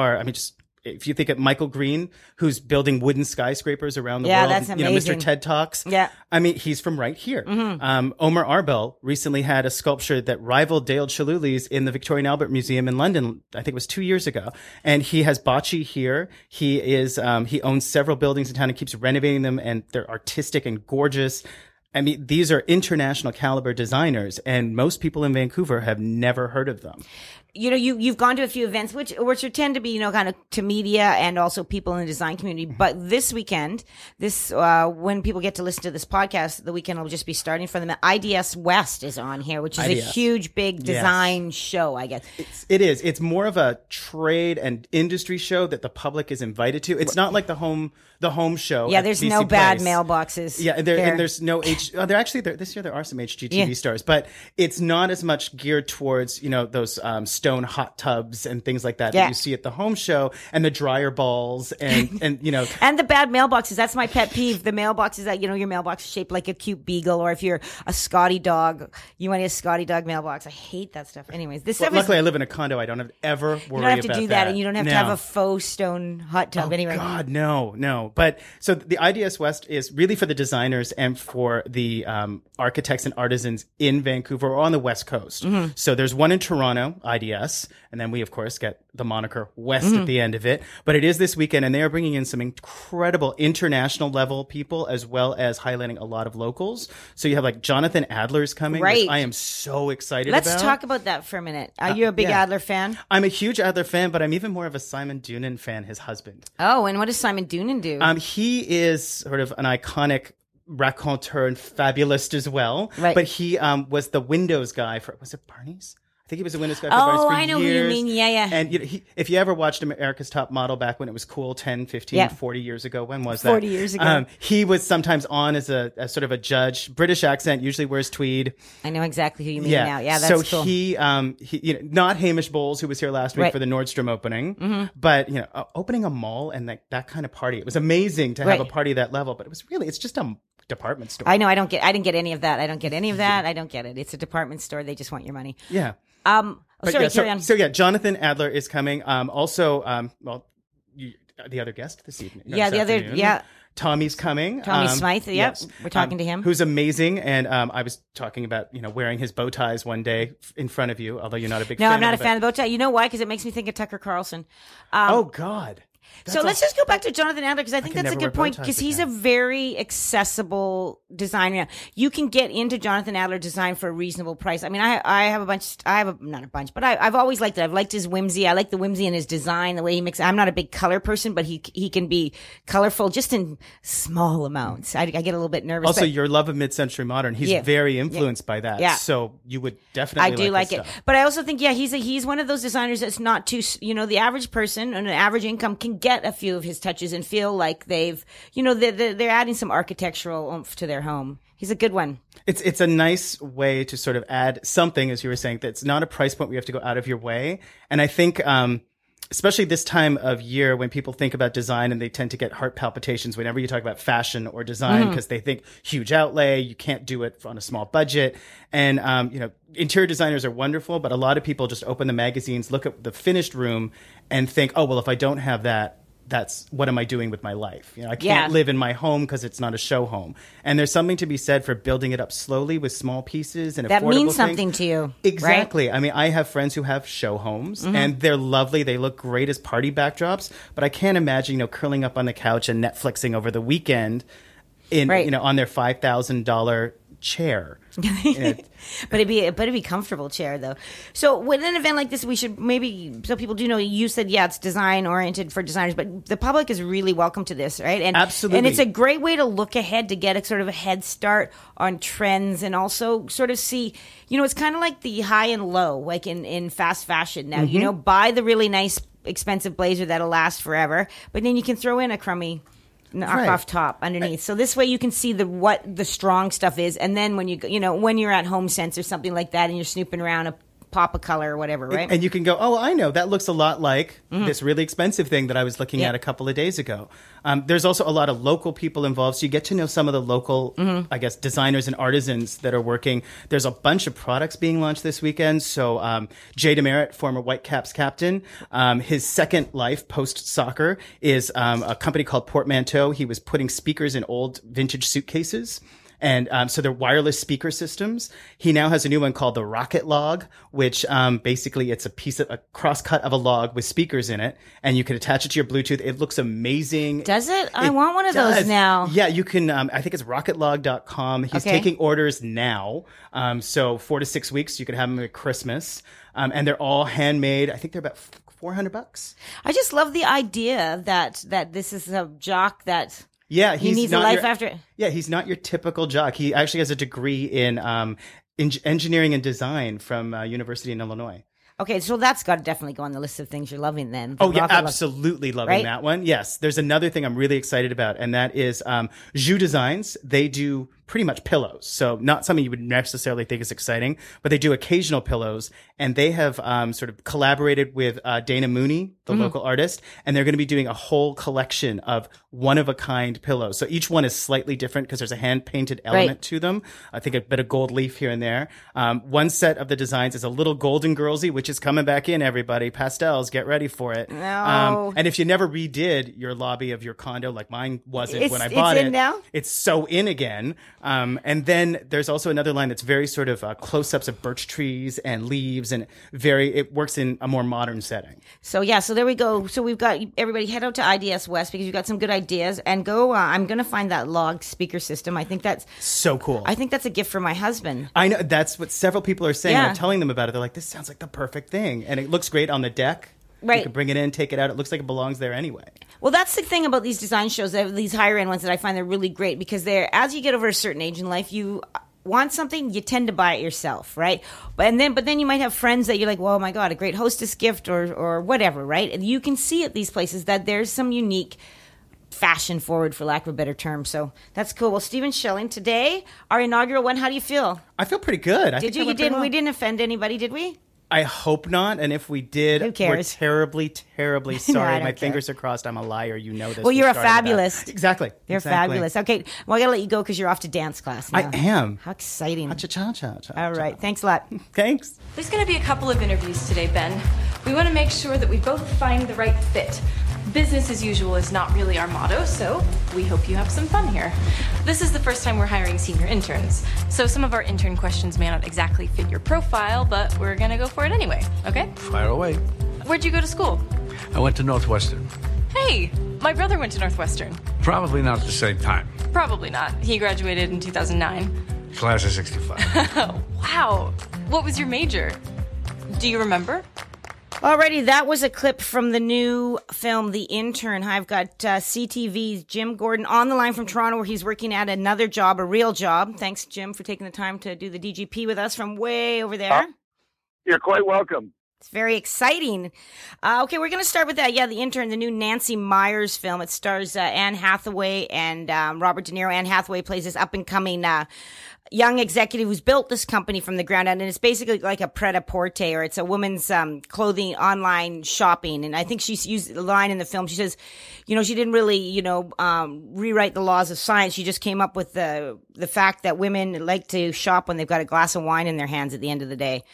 If you think of Michael Green, who's building wooden skyscrapers around the world, that's amazing. Mr. Ted Talks. Yeah. I mean, he's from right here. Omar Arbel recently had a sculpture that rivaled Dale Chihuly's in the Victoria and Albert Museum in London. I think it was 2 years ago. And he has bocce here. He owns several buildings in town and keeps renovating them, and they're artistic and gorgeous. I mean, these are international caliber designers, and most people in Vancouver have never heard of them. You've gone to a few events, which tend to be, kind of to media and also people in the design community. But this weekend, when people get to listen to this podcast, the weekend will just be starting for them. IDS West is on here, which is a huge, big design show, I guess. It is. It's more of a trade and industry show that the public is invited to. It's not like the home show. Yeah, there's no bad mailboxes. Yeah, and there's no this year there are some HGTV stars, but it's not as much geared towards those stone hot tubs and things like that you see at the home show, and the dryer balls and and the bad mailboxes. That's my pet peeve. The mailboxes that your mailbox is shaped like a cute beagle, or if you're a Scotty dog, you want a Scotty dog mailbox. I hate that stuff. Anyways, luckily I live in a condo. I don't have to ever worry about that. You don't have to do that, and you don't have to have a faux stone hot tub. Anyway, God, no. But so the IDS West is really for the designers and for the architects and artisans in Vancouver or on the West Coast. So there's one in Toronto, IDS WBS. And then we, of course, get the moniker West at the end of it. But it is this weekend, and they are bringing in some incredible international level people as well as highlighting a lot of locals. So you have like Jonathan Adler's coming, Right. which I am so excited Let's about. talk about that for a minute. Are you a big yeah. Adler fan? I'm a huge Adler fan, but I'm even more of a Simon Doonan fan, his husband. Oh, and what does Simon Doonan do? He is sort of an iconic raconteur and fabulist as well. Right. But he was the Windows guy for, was it Barney's? I think he was the Windows guy for Barney's for I know who you years. mean. Yeah. And if you ever watched America's Top Model back when it was cool 10, 15, Yeah. 40 years ago, when was that? 40 years ago. He was sometimes on as a sort of a judge. British accent, usually wears tweed. I know exactly who you mean now. Yeah, that's so cool. he not Hamish Bowles, who was here last week Right. for the Nordstrom opening, but opening a mall and that kind of party. It was amazing to have Right. a party at that level, but it's just a department store. I know. I didn't get any of that. I don't get any of that. I don't get it. It's a department store. They just want your money. Yeah. Sorry, yeah, carry on. So yeah, Jonathan Adler is coming. Also, the other guest this evening. Yeah, this the other- afternoon. yeah. Tommy's coming. Tommy Smythe, yep. We're talking to him. Who's amazing. And I was talking about, wearing his bow ties one day in front of you, although you're not a big No, fan I'm not a of it. fan of the bow tie. You know why? Because it makes me think of Tucker Carlson. Oh, God. So let's just go back to Jonathan Adler because I think can that's a never good wear bow point ties because he's a again. very accessible designer. You can get into Jonathan Adler design for a reasonable price. I mean, I have a bunch. Not a bunch, but I've always liked it. I've liked his whimsy. I like the whimsy in his design, the way he mixes. I'm not a big color person, but he can be colorful just in small amounts. I get a little bit nervous. Also, but your love of mid-century modern, he's Yeah. very influenced by that. Yeah. So you would definitely I do like his it, stuff. but I also think he's one of those designers that's not too. The average person on an average income can get a few of his touches and feel like they've they're adding some architectural oomph to their home. He's a good one. It's a nice way to sort of add something, as you were saying, that's not a price point where you have to go out of your way. And I think, especially this time of year when people think about design and they tend to get heart palpitations whenever you talk about fashion or design because they think huge outlay, you can't do it on a small budget. And, interior designers are wonderful, but a lot of people just open the magazines, look at the finished room and think, oh, well, if I don't have that, that's what am I doing with my life? I can't live in my home because it's not a show home. And there's something to be said for building it up slowly with small pieces and That affordable means things. something to you, Exactly. I mean, I have friends who have show homes and they're lovely. They look great as party backdrops, but I can't imagine, curling up on the couch and Netflixing over the weekend on their $5,000 chair. But it'd be a comfortable chair though. So with an event like this, we should maybe, so people do know, you said, it's design oriented for designers, but the public is really welcome to this, right? And Absolutely. And it's a great way to look ahead, to get a sort of a head start on trends and also sort of see, it's kind of like the high and low, like in fast fashion now, buy the really nice, expensive blazer that'll last forever, but then you can throw in a crummy knockoff top underneath. So this way you can see what the strong stuff is, and then when when you're at Home Sense or something like that, and you're snooping around a pop of color or whatever, right? And you can go, oh, I know, that looks a lot like this really expensive thing that I was looking at a couple of days ago. There's also a lot of local people involved, so you get to know some of the local, I guess, designers and artisans that are working. There's a bunch of products being launched this weekend. So Jay Demerit, former Whitecaps captain, his second life post-soccer is a company called Portmanteau. He was putting speakers in old vintage suitcases. And so they're wireless speaker systems. He now has a new one called the Rocket Log, which basically it's a cross-cut of a log with speakers in it, and you can attach it to your Bluetooth. It looks amazing. Does it? I want one of those now. Yeah, you can. I think it's rocketlog.com. He's taking orders now. So 4 to 6 weeks, you could have them at Christmas. And they're all handmade. I think they're about $400. I just love the idea that this is a jock that... Yeah, he needs a life after. Yeah, he's not your typical jock. He actually has a degree in engineering and design from University in Illinois. Okay, so that's got to definitely go on the list of things you're loving then. Oh, yeah, absolutely loving right? that one. Yes. There's another thing I'm really excited about, and that is Jus Designs. They do pretty much pillows. So not something you would necessarily think is exciting, but they do occasional pillows. And they have sort of collaborated with Dana Mooney, the local artist, and they're going to be doing a whole collection of one-of-a-kind pillows. So each one is slightly different because there's a hand-painted element to them. I think a bit of gold leaf here and there. One set of the designs is a little Golden Girlsy, which is coming back in, everybody. Pastels, get ready for it. No. And if you never redid your lobby of your condo, like mine wasn't when I bought it's it. in now? It's so in again. And then there's also another line that's very sort of close-ups of birch trees and leaves, and it works in a more modern setting. So there we go. So we've got everybody head out to IDS West because you've got some good ideas, and go. I'm going to find that log speaker system. I think that's so cool. I think that's a gift for my husband. I know that's what several people are saying. Yeah. I'm telling them about it. They're like, "This sounds like the perfect thing," and it looks great on the deck. Right. You can bring it in, take it out. It looks like it belongs there anyway. Well, that's the thing about these design shows, these higher end ones that I find they're really great because as you get over a certain age in life, you want something, you tend to buy it yourself, right? But then you might have friends that you're like, well, oh my God, a great hostess gift or whatever, right? And you can see at these places that there's some unique fashion forward, for lack of a better term. So that's cool. Well, Stephen Schilling, today, our inaugural one, how do you feel? I feel pretty good. Did you? You didn't? We didn't offend anybody, did we? I hope not. And if we did, Who cares? we're terribly, terribly No, I sorry. don't My care. fabulous are crossed. I'm a liar. You know this. Well, We you're a started that. fabulous. Exactly. You're Exactly. fabulous. Okay. Well, I got to let you go because you're off to dance class now. I am. How exciting. Cha-cha-cha-cha. All right. Thanks a lot. Thanks. There's going to be a couple of interviews today, Ben. We want to make sure that we both find the right fit. Business as usual is not really our motto, so we hope you have some fun here. This is the first time we're hiring senior interns, so some of our intern questions may not exactly fit your profile, but we're going to go for it anyway, okay? Fire away. Where'd you go to school? I went to Northwestern. Hey, my brother went to Northwestern. Probably not at the same time. Probably not. He graduated in 2009. Class of 65. Wow. What was your major? Do you remember? Alrighty, that was a clip from the new film, The Intern. I've got CTV's Jim Gordon on the line from Toronto, where he's working at another job, a real job. Thanks, Jim, for taking the time to do the DGP with us from way over there. You're quite welcome. It's very exciting. Okay, we're going to start with that. Yeah, The Intern, the new Nancy Meyers film. It stars Anne Hathaway and Robert De Niro. Anne Hathaway plays this up-and-coming young executive who's built this company from the ground up, and it's basically like a pret-a-porter, or it's a woman's clothing online shopping. And I think she's used the line in the film. She says, she didn't really, rewrite the laws of science. She just came up with the fact that women like to shop when they've got a glass of wine in their hands at the end of the day.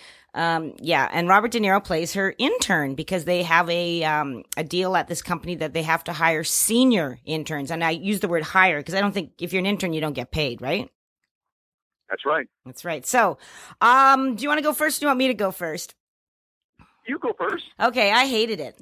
And Robert De Niro plays her intern because they have a deal at this company that they have to hire senior interns. And I use the word hire because I don't think if you're an intern, you don't get paid, right? That's right. That's right. So, do you want to go first? Or do you want me to go first? You go first. Okay, I hated it.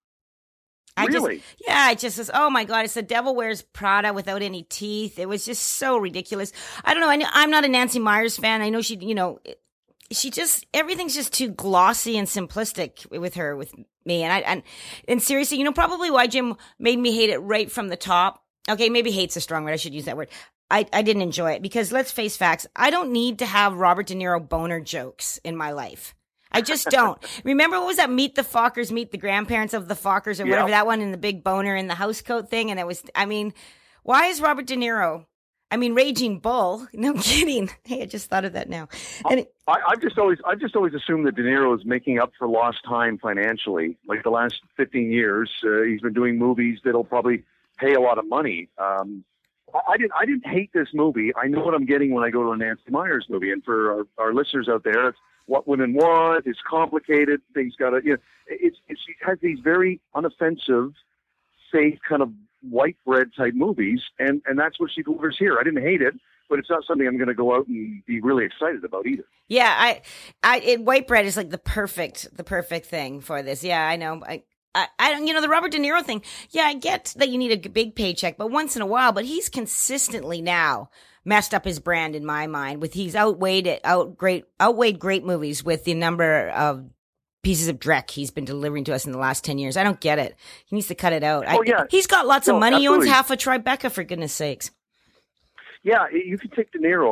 Really? I just says, oh my God, it's the Devil Wears Prada without any teeth. It was just so ridiculous. I don't know. I'm not a Nancy Meyers fan. I know she just, everything's just too glossy and simplistic with me. And seriously, probably why Jim made me hate it right from the top. Okay, maybe hate's a strong word. I should use that word. I didn't enjoy it because let's face facts. I don't need to have Robert De Niro boner jokes in my life. I just don't. Remember what was that? Meet the Fockers, Meet the Grandparents of the Fockers, or whatever that one, in the big boner in the housecoat thing. And it was, why is Robert De Niro? Raging Bull. No kidding. Hey, I just thought of that now. And I've just always assumed that De Niro is making up for lost time financially. Like the last 15 years, he's been doing movies that'll probably pay a lot of money. I didn't hate this movie. I know what I'm getting when I go to a Nancy Meyers movie. And for our listeners out there, it's what women want. It's complicated. Things got to, it has these very unoffensive, safe kind of white bread type movies. And that's what she delivers here. I didn't hate it, but it's not something I'm going to go out and be really excited about either. Yeah. White bread is like the perfect thing for this. Yeah, I know. I don't, the Robert De Niro thing. Yeah, I get that you need a big paycheck, but once in a while, but he's consistently now messed up his brand in my mind with he's outweighed great movies with the number of pieces of dreck he's been delivering to us in the last 10 years. I don't get it. He needs to cut it out. He's got lots of money. Absolutely. He owns half of Tribeca, for goodness sakes. Yeah, you can take De Niro.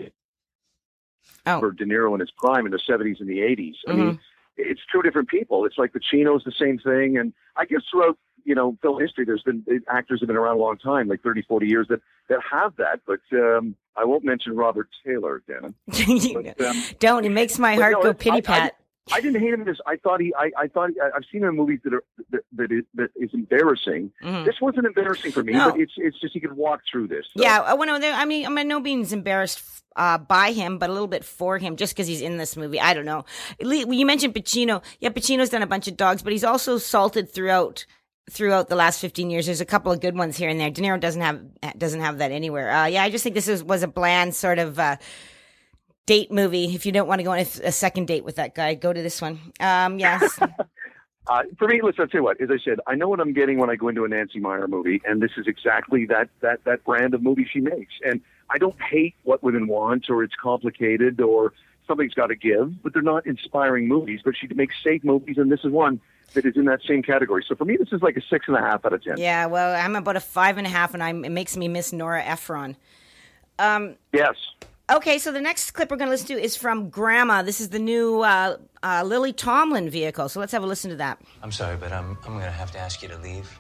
For De Niro in his prime in the 70s and the 80s. I mean, it's two different people. It's like Pacino's the same thing. And I guess throughout, film history, there's been actors have been around a long time, like 30, 40 years that have that. But I won't mention Robert Taylor, Dan. Don't. It makes my heart go pity pat. I didn't hate him. I've seen him in movies that is embarrassing. Mm-hmm. This wasn't embarrassing for me, but it's just he could walk through this. So. Yeah, I'm no means embarrassed by him, but a little bit for him, just because he's in this movie. I don't know. You mentioned Pacino. Yeah, Pacino's done a bunch of dogs, but he's also salted throughout throughout the last 15 years. There's a couple of good ones here and there. De Niro doesn't have that anywhere. Yeah, I just think this was a bland sort of date movie. If you don't want to go on a second date with that guy, go to this one. Yes. For me, listen, I'll tell you what, as I said, I know what I'm getting when I go into a Nancy Meyer movie, and this is exactly that brand of movie she makes. And I don't hate What Women Want, or it's complicated, or something's got to give, but they're not inspiring movies. But she makes safe movies, and this is one that is in that same category. So for me, this is like a 6.5 out of 10. Yeah, well, I'm about a 5.5, and it makes me miss Nora Ephron. Yes. Okay, so the next clip we're going to listen to is from Grandma. This is the new Lily Tomlin vehicle. So let's have a listen to that. I'm sorry, but I'm going to have to ask you to leave.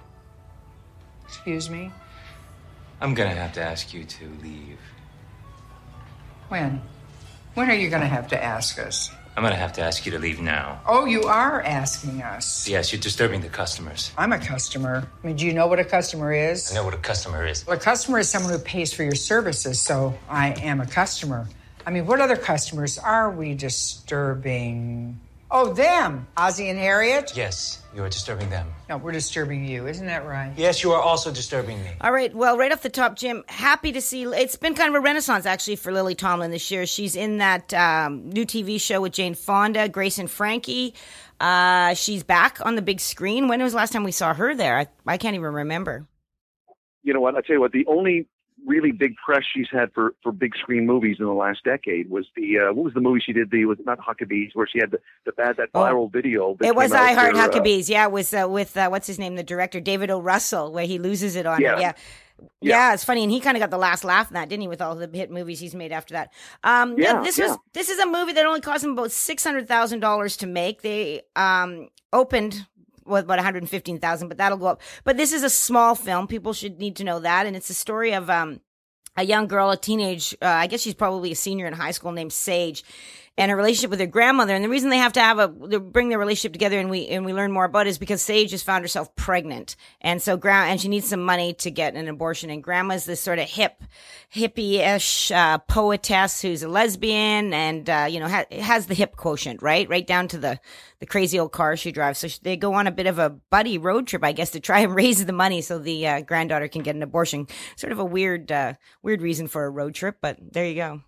Excuse me? I'm going to have to ask you to leave. When? When are you going to have to ask us? I'm going to have to ask you to leave now. Oh, you are asking us. Yes, you're disturbing the customers. I'm a customer. I mean, do you know what a customer is? I know what a customer is. Well, a customer is someone who pays for your services, so I am a customer. I mean, what other customers are we disturbing? Oh, them. Ozzie and Harriet? Yes, you are disturbing them. No, we're disturbing you. Isn't that right? Yes, you are also disturbing me. All right. Well, right off the top, Jim, happy to see. It's been kind of a renaissance, actually, for Lily Tomlin this year. She's in that new TV show with Jane Fonda, Grace and Frankie. She's back on the big screen. When was the last time we saw her there? I can't even remember. You know what? I'll tell you what, the only really big press she's had for big screen movies in the last decade was what was the movie she did? Was not Huckabees, where she had that viral video. It was I Heart Huckabees. Yeah, it was with what's his name, the director, David O. Russell, where he loses it on it. Yeah, it's funny, and he kind of got the last laugh in that, didn't he? With all the hit movies he's made after that. This is a movie that only cost him about $600,000 to make. They opened with about $115,000, but that'll go up. But this is a small film. People should need to know that. And it's a story of a young girl, a teenage, I guess she's probably a senior in high school, named Sage, and her relationship with her grandmother. And the reason they have to bring their relationship together and we learn more about it is because Sage has found herself pregnant. And so and she needs some money to get an abortion. And grandma's this sort of hippie-ish poetess who's a lesbian and, has the hip quotient, right down to the crazy old car she drives. So they go on a bit of a buddy road trip, I guess, to try and raise the money so the granddaughter can get an abortion. Sort of a weird reason for a road trip, but there you go.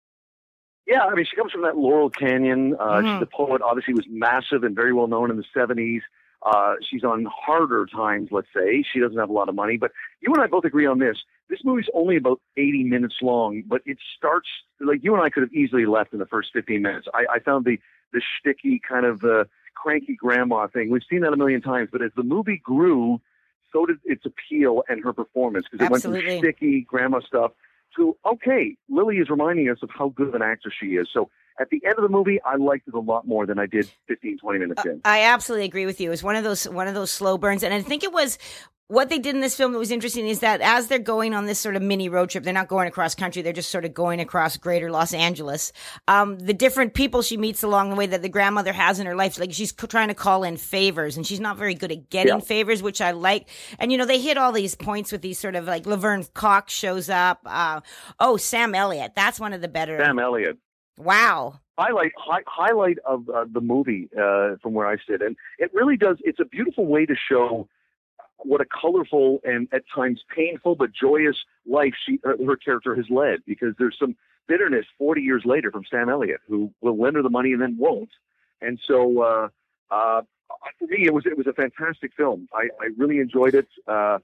Yeah, I mean, she comes from that Laurel Canyon. She's a poet, obviously was massive and very well known in the 70s. She's on harder times, let's say. She doesn't have a lot of money. But you and I both agree on this. This movie's only about 80 minutes long, but it starts, like you and I could have easily left in the first 15 minutes. I found the shticky kind of cranky grandma thing. We've seen that a million times, but as the movie grew, so did its appeal and her performance, because it went from sticky grandma stuff to, okay, Lily is reminding us of how good of an actress she is. So at the end of the movie, I liked it a lot more than I did 15, 20 minutes in. I absolutely agree with you. It was one of those slow burns. And I think it was what they did in this film that was interesting is that as they're going on this sort of mini road trip, they're not going across country. They're just sort of going across greater Los Angeles. The different people she meets along the way that the grandmother has in her life, like she's trying to call in favors and she's not very good at getting favors, which I like. And, they hit all these points with these sort of like Laverne Cox shows up. Sam Elliott. That's one of the better. Sam Elliott. Wow. Highlight of the movie from where I sit. And it really does. It's a beautiful way to show what a colorful and at times painful but joyous life her character has led, because there's some bitterness 40 years later from Sam Elliott, who will lend her the money and then won't. And so for me, it was a fantastic film. I really enjoyed it.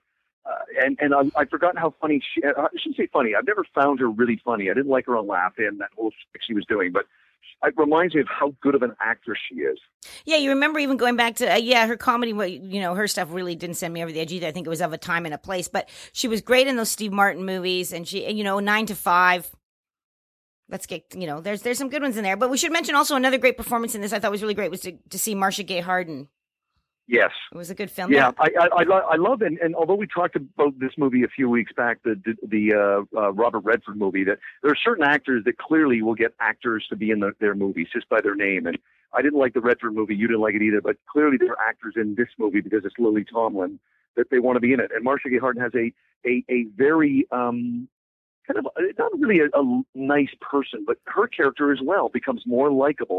And I've forgotten how funny I shouldn't say funny. I've never found her really funny. I didn't like her on Laugh-In, that whole shtick she was doing, but it reminds me of how good of an actress she is. Yeah, you remember even going back to, her comedy, her stuff really didn't send me over the edge either. I think it was Of a Time and a Place, but she was great in those Steve Martin movies, and she, 9 to 5. Let's get, there's some good ones in there, but we should mention also another great performance in this I thought was really great was to see Marcia Gay Harden. Yes. It was a good film. Yeah, I love it. And although we talked about this movie a few weeks back, the Robert Redford movie, that there are certain actors that clearly will get actors to be in their movies just by their name. And I didn't like the Redford movie. You didn't like it either. But clearly there are actors in this movie because it's Lily Tomlin that they want to be in it. And Marcia Gay Harden has a very kind of not really a nice person, but her character as well becomes more likable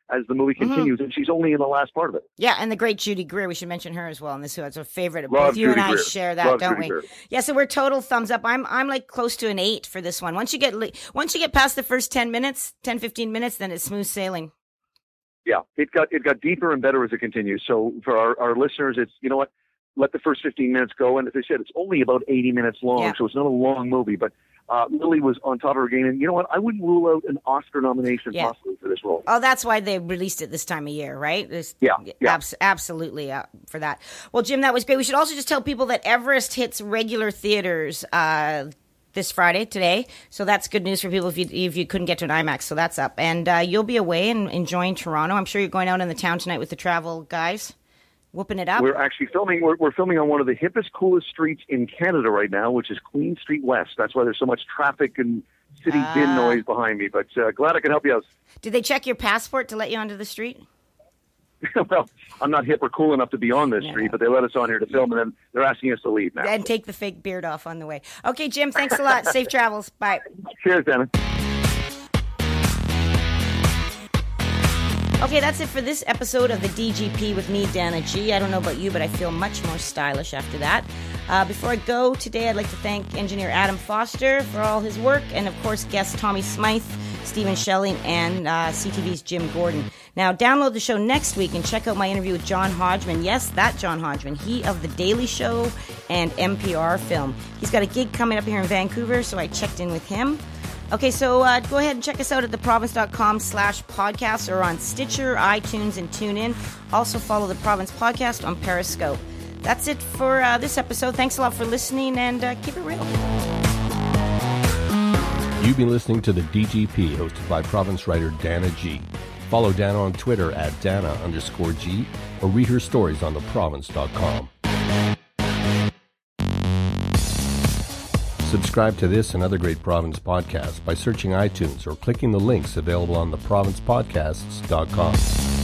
as the movie continues, and she's only in the last part of it. Yeah, and the great Judy Greer. We should mention her as well. And this is a favorite. Love Both you Judy and I Greer. share that, Love don't Judy we? Greer. Yeah, so we're total thumbs up. I'm like close to an 8 for this one. Once you get past the first 10, 15 minutes, then it's smooth sailing. Yeah, it got deeper and better as it continues. So for our listeners, it's, you know what, let the first 15 minutes go. And as I said, it's only about 80 minutes long, so it's not a long movie. But Lily was on top of her game. And you know what, I wouldn't rule out an Oscar nomination possibly for this role. Oh, that's why they released it this time of year, right? Absolutely for that. Well, Jim, that was great. We should also just tell people that Everest hits regular theaters this Friday, today. So that's good news for people if you couldn't get to an IMAX. So that's up. And you'll be away and enjoying Toronto. I'm sure you're going out in the town tonight with the travel guys, whooping it up. We're actually filming. We're filming on one of the hippest, coolest streets in Canada right now, which is Queen Street West. That's why there's so much traffic and city bin noise behind me. But glad I can help you out. Did they check your passport to let you onto the street? Well, I'm not hip or cool enough to be on this street, but they let us on here to film, and then they're asking us to leave now. And take the fake beard off on the way. Okay, Jim, thanks a lot. Safe travels. Bye. Cheers, Dana. Okay, that's it for this episode of the DGP with me, Dana G. I don't know about you, but I feel much more stylish after that. Before I go today, I'd like to thank engineer Adam Foster for all his work, and of course, guests Tommy Smythe, Stephen Schelling, and CTV's Jim Gordon. Now, download the show next week and check out my interview with John Hodgman. Yes, that John Hodgman. He of The Daily Show and NPR Film. He's got a gig coming up here in Vancouver, so I checked in with him. Okay, so go ahead and check us out at theprovince.com/podcast or on Stitcher, iTunes, and TuneIn. Also follow The Province Podcast on Periscope. That's it for this episode. Thanks a lot for listening, and keep it real. You've been listening to the DGP, hosted by Province writer Dana G. Follow Dana on Twitter at Dana_G, or read her stories on theprovince.com. Subscribe to this and other great Province podcasts by searching iTunes or clicking the links available on theprovincepodcasts.com.